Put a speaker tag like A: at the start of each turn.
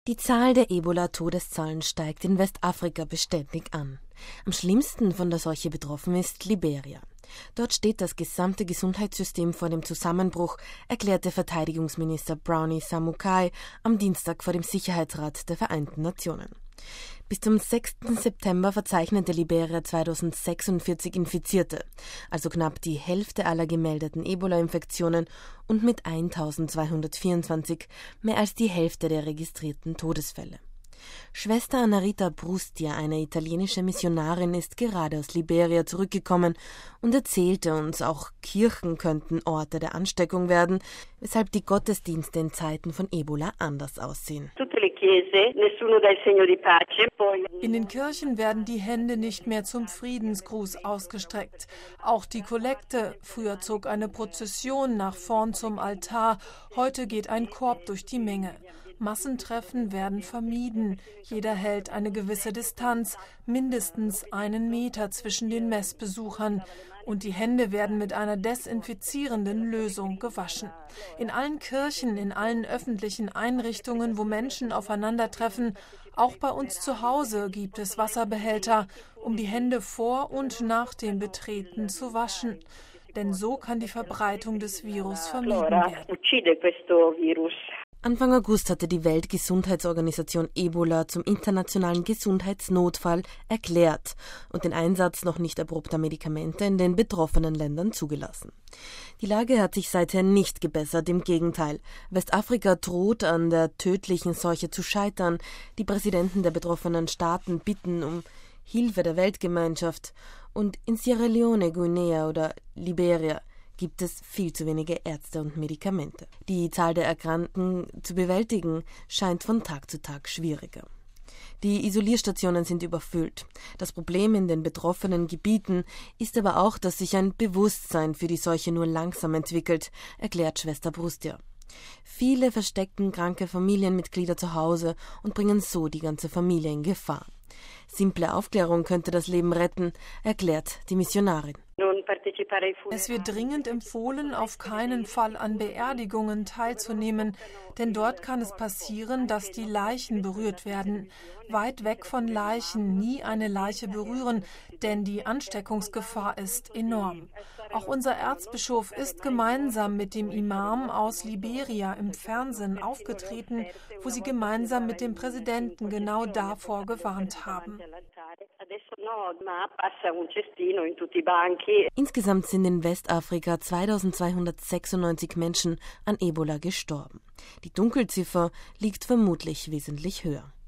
A: Die Zahl der Ebola-Todeszahlen steigt in Westafrika beständig an. Am schlimmsten von der Seuche betroffen ist Liberia. Dort steht das gesamte Gesundheitssystem vor dem Zusammenbruch, erklärte Verteidigungsminister Brownie Samukai am Dienstag vor dem Sicherheitsrat der Vereinten Nationen. Bis zum 6. September verzeichnete Liberia 2046 Infizierte, also knapp die Hälfte aller gemeldeten Ebola-Infektionen und mit 1224 mehr als die Hälfte der registrierten Todesfälle. Schwester Annarita Brustia, eine italienische Missionarin, ist gerade aus Liberia zurückgekommen und erzählte uns, auch Kirchen könnten Orte der Ansteckung werden, weshalb die Gottesdienste in Zeiten von Ebola anders aussehen.
B: In den Kirchen werden die Hände nicht mehr zum Friedensgruß ausgestreckt. Auch die Kollekte, früher zog eine Prozession nach vorn zum Altar, heute geht ein Korb durch die Menge. Massentreffen werden vermieden. Jeder hält eine gewisse Distanz, mindestens 1 Meter zwischen den Messbesuchern. Und die Hände werden mit einer desinfizierenden Lösung gewaschen. In allen Kirchen, in allen öffentlichen Einrichtungen, wo Menschen aufeinandertreffen, auch bei uns zu Hause gibt es Wasserbehälter, um die Hände vor und nach dem Betreten zu waschen. Denn so kann die Verbreitung des Virus vermieden werden.
A: Anfang August hatte die Weltgesundheitsorganisation Ebola zum internationalen Gesundheitsnotfall erklärt und den Einsatz noch nicht erprobter Medikamente in den betroffenen Ländern zugelassen. Die Lage hat sich seither nicht gebessert, im Gegenteil. Westafrika droht an der tödlichen Seuche zu scheitern. Die Präsidenten der betroffenen Staaten bitten um Hilfe der Weltgemeinschaft. Und in Sierra Leone, Guinea oder Liberia gibt es viel zu wenige Ärzte und Medikamente. Die Zahl der Erkrankten zu bewältigen scheint von Tag zu Tag schwieriger. Die Isolierstationen sind überfüllt. Das Problem in den betroffenen Gebieten ist aber auch, dass sich ein Bewusstsein für die Seuche nur langsam entwickelt, erklärt Schwester Brustia. Viele verstecken kranke Familienmitglieder zu Hause und bringen so die ganze Familie in Gefahr. Simple Aufklärung könnte das Leben retten, erklärt die Missionarin.
B: Es wird dringend empfohlen, auf keinen Fall an Beerdigungen teilzunehmen, denn dort kann es passieren, dass die Leichen berührt werden. Weit weg von Leichen, nie eine Leiche berühren, denn die Ansteckungsgefahr ist enorm. Auch unser Erzbischof ist gemeinsam mit dem Imam aus Liberia im Fernsehen aufgetreten, wo sie gemeinsam mit dem Präsidenten genau davor gewarnt haben.
A: Insgesamt sind in Westafrika 2296 Menschen an Ebola gestorben. Die Dunkelziffer liegt vermutlich wesentlich höher.